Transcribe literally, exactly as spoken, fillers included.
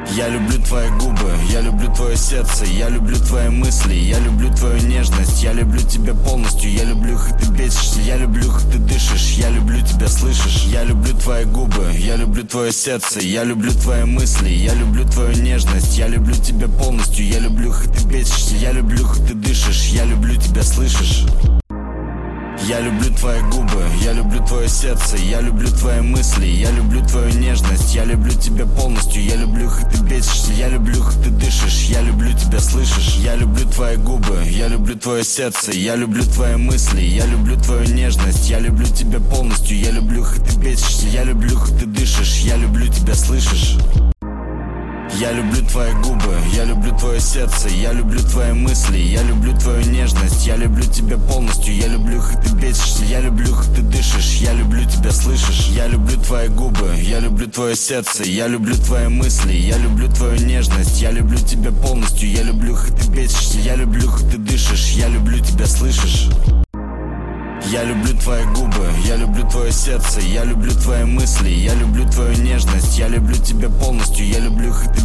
Я люблю твои губы, я люблю твое сердце, я люблю твои мысли, я люблю твою нежность, я люблю тебя полностью, я люблю, как ты бесишься, я люблю, как ты дышишь, я люблю тебя, слышишь? Я люблю твои губы, я люблю твое сердце, я люблю твои мысли, я люблю твою нежность, я люблю тебя полностью, я люблю, как ты бесишься, я люблю, как ты дышишь, я люблю тебя, слышишь? Я люблю твои губы, я люблю твое сердце, я люблю твои мысли, я люблю твою нежность, я люблю тебя полностью, я люблю, как ты бесишься, я люблю, как ты дышишь, я люблю тебя, слышишь? Я люблю твои губы, я люблю твое сердце, я люблю твои мысли, я люблю твою нежность, я люблю тебя полностью, я люблю, как ты бесишься, я люблю, как ты дышишь, я люблю тебя, слышишь? Я люблю твои губы, я люблю твое сердце, я люблю твои мысли, я люблю твою нежность, я люблю тебя полностью, я люблю, как ты бесишься, я люблю, как ты дышишь, я люблю тебя, слышишь? Я люблю твои губы, я люблю твое сердце, я люблю твои мысли, я люблю твою нежность, я люблю тебя полностью, я люблю, как ты бесишься, я люблю, как ты дышишь, я люблю тебя, слышишь? Я люблю твои губы, я люблю твое сердце, я люблю твои мысли, я люблю твою нежность, я люблю тебя полностью, я люблю, как ты